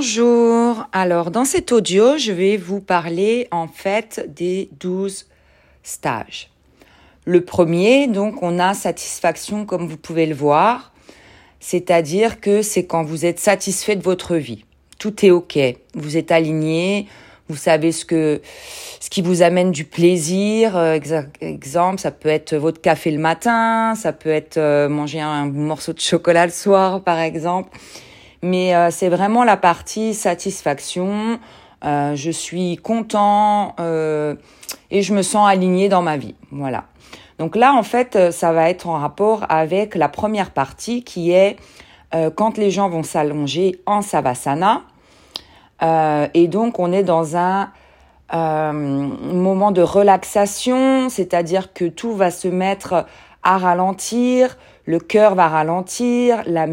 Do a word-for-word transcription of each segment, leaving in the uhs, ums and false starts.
Bonjour, alors dans cet audio, je vais vous parler en fait des douze stages. Le premier, donc on a satisfaction comme vous pouvez le voir, c'est-à-dire que c'est quand vous êtes satisfait de votre vie. Tout est ok, vous êtes aligné, vous savez ce que ce qui vous amène du plaisir. Euh, exemple, ça peut être votre café le matin, ça peut être euh, manger un morceau de chocolat le soir par exemple. Mais euh, c'est vraiment la partie satisfaction. Euh, je suis content euh, et je me sens aligné dans ma vie. Voilà. Donc là, en fait, ça va être en rapport avec la première partie qui est euh, quand les gens vont s'allonger en Savasana. Euh, et donc, on est dans un euh, moment de relaxation, c'est-à-dire que tout va se mettre à ralentir, le cœur va ralentir, la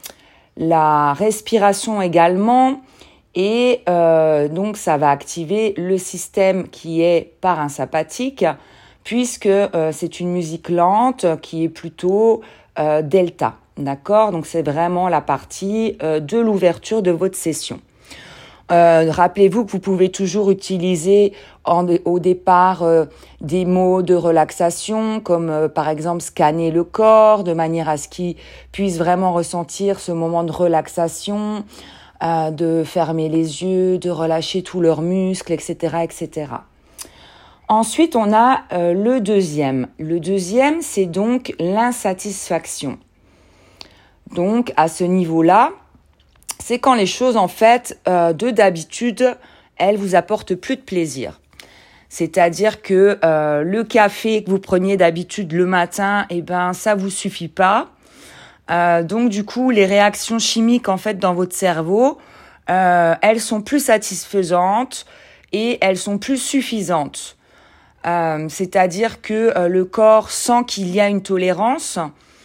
la respiration également, et euh, donc ça va activer le système qui est parasympathique, puisque euh, c'est une musique lente qui est plutôt euh, delta, d'accord? Donc c'est vraiment la partie euh, de l'ouverture de votre session. Euh, rappelez-vous que vous pouvez toujours utiliser en, au départ euh, des mots de relaxation comme euh, par exemple scanner le corps de manière à ce qu'ils puissent vraiment ressentir ce moment de relaxation, euh, de fermer les yeux, de relâcher tous leurs muscles, et cetera, et cetera. Ensuite, on a euh, le deuxième. Le deuxième, c'est donc l'insatisfaction. Donc, à ce niveau-là, c'est quand les choses, en fait, euh, de d'habitude, elles vous apportent plus de plaisir. C'est-à-dire que euh, le café que vous preniez d'habitude le matin, eh ben, ça vous suffit pas. Euh, donc, du coup, les réactions chimiques, en fait, dans votre cerveau, euh, elles sont plus satisfaisantes et elles sont plus suffisantes. Euh, c'est-à-dire que euh, le corps sent qu'il y a une tolérance.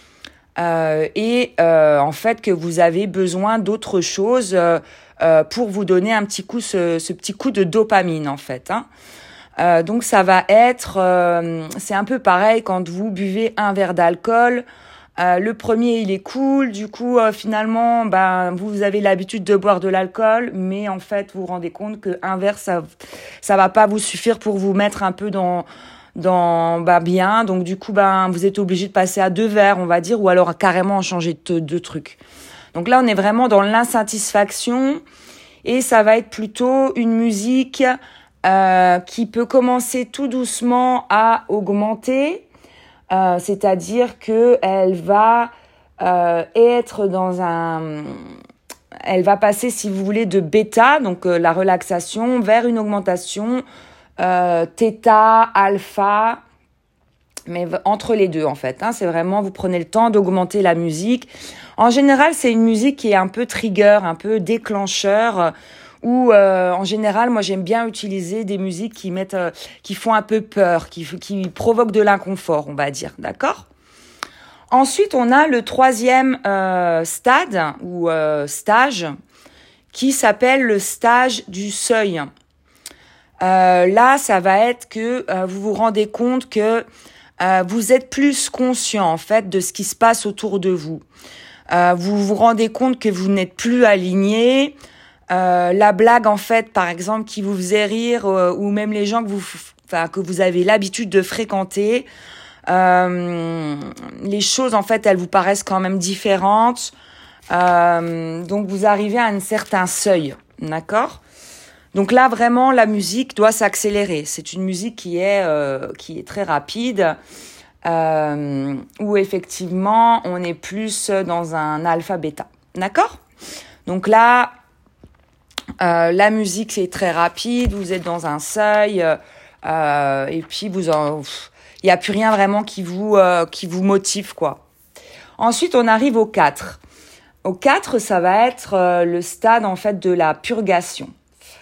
Euh, et euh, en fait que vous avez besoin d'autre chose euh, euh, pour vous donner un petit coup, ce, ce petit coup de dopamine en fait. Hein. Euh, donc ça va être, euh, c'est un peu pareil quand vous buvez un verre d'alcool. Euh, le premier il est cool, du coup euh, finalement, ben vous avez l'habitude de boire de l'alcool, mais en fait vous vous rendez compte que un verre ça, ça va pas vous suffire pour vous mettre un peu dans dans bah bien, donc du coup ben vous êtes obligé de passer à deux verres on va dire, ou alors carrément changer de, de truc. Donc là on est vraiment dans l'insatisfaction et ça va être plutôt une musique euh, qui peut commencer tout doucement à augmenter, euh, c'est-à-dire que elle va euh, être dans un elle va passer si vous voulez de bêta, donc euh, la relaxation, vers une augmentation Euh, theta, alpha, mais entre les deux en fait. Hein, c'est vraiment, vous prenez le temps d'augmenter la musique. En général, c'est une musique qui est un peu trigger, un peu déclencheur, euh, où euh, en général, moi j'aime bien utiliser des musiques qui mettent, euh, qui font un peu peur, qui, qui provoquent de l'inconfort, on va dire, d'accord ? Ensuite, on a le troisième euh, stade ou euh, stage qui s'appelle le stage du seuil. Euh, là, ça va être que euh, vous vous rendez compte que euh, vous êtes plus conscient en fait de ce qui se passe autour de vous. Euh, vous vous rendez compte que vous n'êtes plus aligné. Euh, la blague en fait, par exemple, qui vous faisait rire, euh, ou même les gens que vous, enfin que vous avez l'habitude de fréquenter, euh, les choses en fait, elles vous paraissent quand même différentes. Euh, donc vous arrivez à un certain seuil, d'accord ? Donc là, vraiment, la musique doit s'accélérer. C'est une musique qui est euh, qui est très rapide, euh, où effectivement, on est plus dans un alpha-bêta. D'accord ? Donc là, euh, la musique, c'est très rapide. Vous êtes dans un seuil, euh, et puis vous en, il n'y a plus rien vraiment qui vous euh, qui vous motive, quoi. Ensuite, on arrive au quatre. Au quatre, ça va être euh, le stade en fait de la purgation.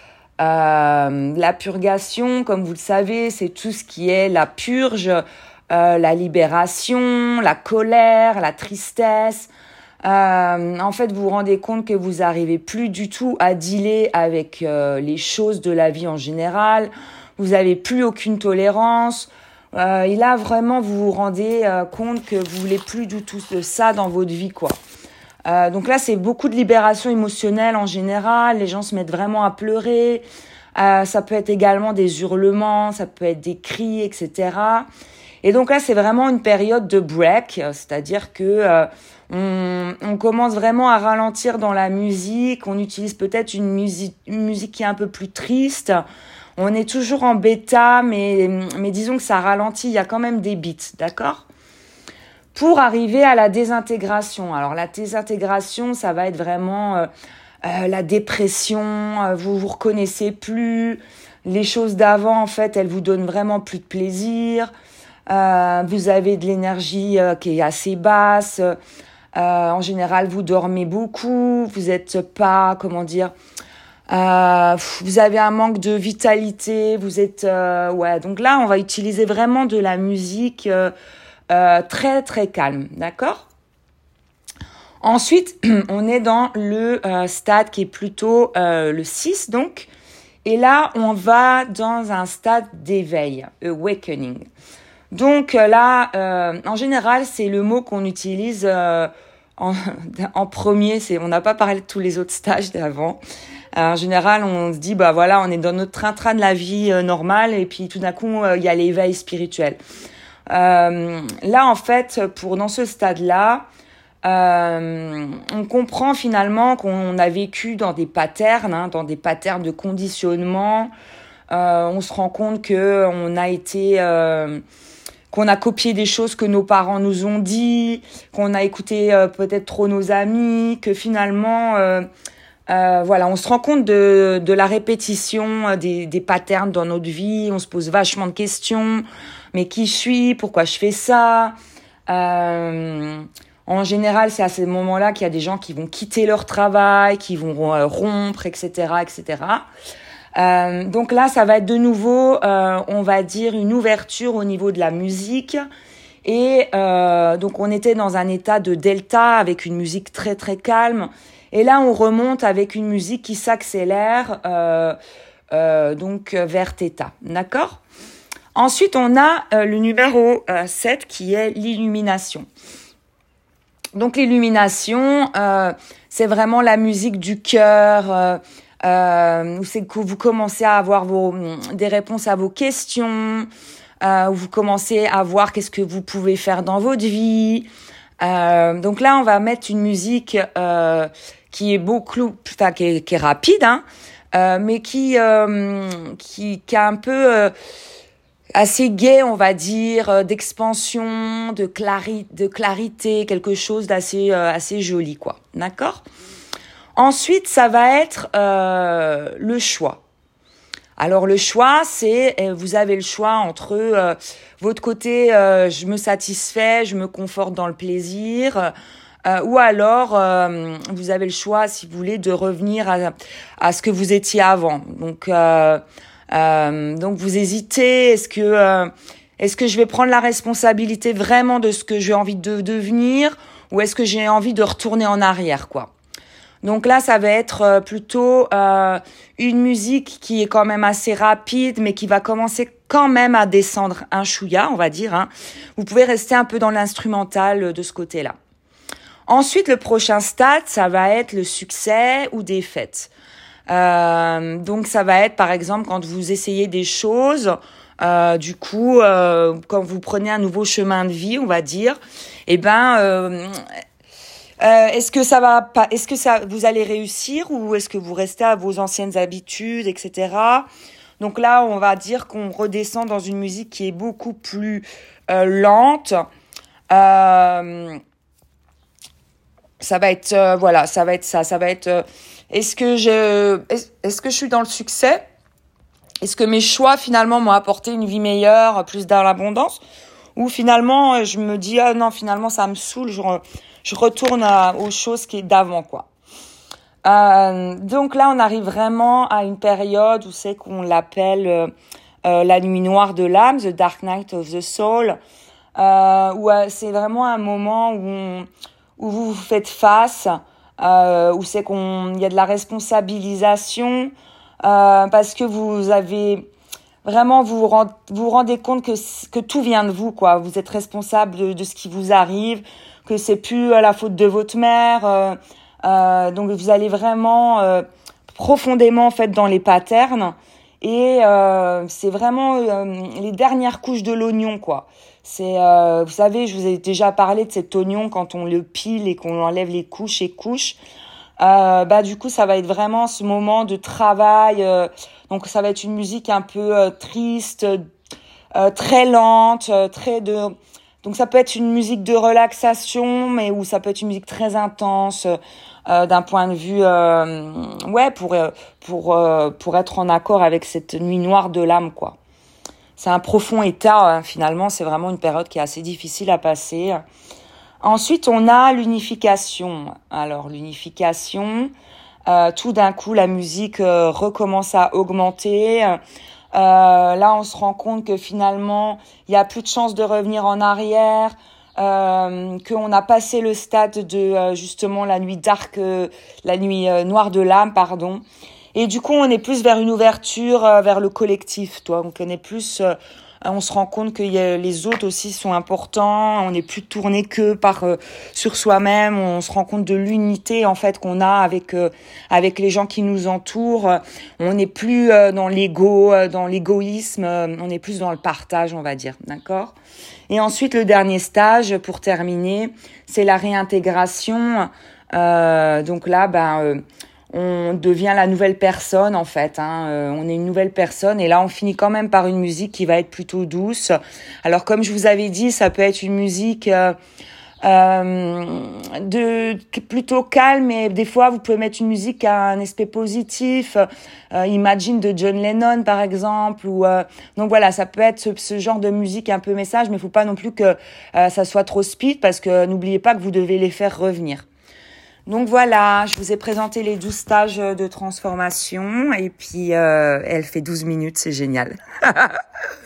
Euh, la purgation, comme vous le savez, c'est tout ce qui est la purge, euh, la libération, la colère, la tristesse. Euh, en fait, vous vous rendez compte que vous arrivez plus du tout à dealer avec euh, les choses de la vie en général. Vous avez plus aucune tolérance. Euh, et là, vraiment, vous vous rendez euh, compte que vous voulez plus du tout de ça dans votre vie, quoi. Euh, donc là, c'est beaucoup de libération émotionnelle en général. Les gens se mettent vraiment à pleurer. Euh, ça peut être également des hurlements, ça peut être des cris, et cetera. Et donc là, c'est vraiment une période de break, c'est-à-dire que euh, on, on commence vraiment à ralentir dans la musique. On utilise peut-être une musique, une musique qui est un peu plus triste. On est toujours en bêta, mais, mais disons que ça ralentit. Il y a quand même des beats, d'accord ? Pour arriver à la désintégration. Alors la désintégration, ça va être vraiment euh, euh, la dépression. Euh, vous vous reconnaissez plus. Les choses d'avant, en fait, elles vous donnent vraiment plus de plaisir. Euh, vous avez de l'énergie euh, qui est assez basse. Euh, en général, vous dormez beaucoup. Vous êtes pas, comment dire, euh, vous avez un manque de vitalité. Vous êtes, euh, ouais. Donc là, on va utiliser vraiment de la musique euh, euh, très très calme, d'accord ? Ensuite, on est dans le euh, stade qui est plutôt euh, le six, donc. Et là, on va dans un stade d'éveil, awakening. Donc là, euh, en général, c'est le mot qu'on utilise euh, en, en premier. C'est, on n'a pas parlé de tous les autres stages d'avant. Euh, en général, on se dit, bah voilà, on est dans notre train-train de la vie euh, normale, et puis tout d'un coup, il euh, y a l'éveil spirituel. Euh, là, en fait, pour dans ce stade-là, euh, on comprend finalement qu'on a vécu dans des patterns, hein, dans des patterns de conditionnement. Euh, on se rend compte que on a été euh, qu'on a copié des choses que nos parents nous ont dit, qu'on a écouté euh, peut-être trop nos amis, que finalement, euh, euh, voilà, on se rend compte de, de la répétition des, des patterns dans notre vie. On se pose vachement de questions. Mais qui je suis ? Pourquoi je fais ça ? euh, En général, c'est à ces moments-là qu'il y a des gens qui vont quitter leur travail, qui vont euh, rompre, et cetera, et cetera. Euh, donc là, ça va être de nouveau, euh, on va dire, une ouverture au niveau de la musique. Et euh, donc, on était dans un état de delta avec une musique très, très calme. Et là, on remonte avec une musique qui s'accélère euh, euh, donc vers theta. D'accord ? Ensuite, on a euh, le numéro euh, sept qui est l'illumination. Donc, l'illumination, euh, c'est vraiment la musique du cœur, euh, Euh, où c'est que vous commencez à avoir vos, des réponses à vos questions, euh, où vous commencez à voir qu'est-ce que vous pouvez faire dans votre vie. Euh, donc là, on va mettre une musique euh, qui est beaucoup, enfin qui est, qui est rapide, hein, euh, mais qui, euh, qui, qui a un peu euh, assez gai, on va dire, euh, d'expansion, de, clari- de clarité, quelque chose d'assez euh, assez joli, quoi. D'accord ? Ensuite, ça va être euh, le choix. Alors le choix, c'est vous avez le choix entre euh, votre côté euh, je me satisfais, je me conforte dans le plaisir, euh, ou alors euh, vous avez le choix, si vous voulez, de revenir à, à ce que vous étiez avant. Donc euh, euh, donc vous hésitez, est-ce que euh, est-ce que je vais prendre la responsabilité vraiment de ce que j'ai envie de devenir, ou est-ce que j'ai envie de retourner en arrière, quoi. Donc là, ça va être plutôt euh, une musique qui est quand même assez rapide, mais qui va commencer quand même à descendre un chouïa, on va dire. Hein. Vous pouvez rester un peu dans l'instrumental de ce côté-là. Ensuite, le prochain stade, ça va être le succès ou défaite. Euh, donc ça va être, par exemple, quand vous essayez des choses, euh, du coup, euh, quand vous prenez un nouveau chemin de vie, on va dire, eh ben... Euh, Euh, est-ce que ça va pas, est-ce que ça, vous allez réussir, ou est-ce que vous restez à vos anciennes habitudes, et cetera. Donc là, on va dire qu'on redescend dans une musique qui est beaucoup plus euh, lente. Euh, ça va être, euh, voilà, ça va être ça, ça va être. Euh, est-ce que je, est, est-ce que je suis dans le succès ? Est-ce que mes choix finalement m'ont apporté une vie meilleure, plus dans l'abondance ? Ou finalement, je me dis ah non, finalement ça me saoule, je je retourne à, aux choses qui est d'avant, quoi. Euh, donc là, on arrive vraiment à une période où c'est qu'on l'appelle euh, euh, la nuit noire de l'âme, the dark night of the soul, euh, où euh, c'est vraiment un moment où on, où vous vous faites face, euh, où c'est qu'on il y a de la responsabilisation, euh, parce que vous avez vraiment vous vous rendez, vous vous rendez compte que que tout vient de vous, quoi. Vous êtes responsable de, de ce qui vous arrive, que c'est plus la faute de votre mère. Euh, euh, donc vous allez vraiment euh, profondément en fait dans les patterns et euh, c'est vraiment euh, les dernières couches de l'oignon, quoi. C'est euh, vous savez, je vous ai déjà parlé de cet oignon quand on le pile et qu'on enlève les couches et couches. Euh, bah du coup ça va être vraiment ce moment de travail. Euh, donc ça va être une musique un peu euh, triste, euh, très lente, euh, très de. Donc ça peut être une musique de relaxation, mais ou ça peut être une musique très intense euh, d'un point de vue, euh, ouais, pour pour euh, pour être en accord avec cette nuit noire de l'âme, quoi. C'est un profond état, hein, finalement. C'est vraiment une période qui est assez difficile à passer. Ensuite, on a l'unification. Alors l'unification, euh, tout d'un coup, la musique euh, recommence à augmenter. Euh, là, on se rend compte que finalement, il y a plus de chances de revenir en arrière, euh, qu'on a passé le stade de euh, justement la nuit dark, euh, la nuit euh, noire de l'âme, pardon. Et du coup, on est plus vers une ouverture, euh, vers le collectif, toi. On connaît plus, euh, on se rend compte que y a, les autres aussi sont importants. On n'est plus tourné que par euh, sur soi-même. On se rend compte de l'unité en fait qu'on a avec euh, avec les gens qui nous entourent. On n'est plus euh, dans l'ego, euh, dans l'égoïsme. Euh, on est plus dans le partage, on va dire, d'accord. Et ensuite, le dernier stage pour terminer, c'est la réintégration. Euh, donc là, ben euh, on devient la nouvelle personne en fait, hein. Euh, on est une nouvelle personne et là on finit quand même par une musique qui va être plutôt douce. Alors comme je vous avais dit, ça peut être une musique euh, euh, de plutôt calme, et des fois vous pouvez mettre une musique à un aspect positif, euh, Imagine de John Lennon par exemple, ou euh, donc voilà, ça peut être ce, ce genre de musique un peu message, mais il faut pas non plus que euh, ça soit trop speed parce que n'oubliez pas que vous devez les faire revenir. Donc voilà, je vous ai présenté les douze stages de transformation et puis euh, elle fait douze minutes, c'est génial.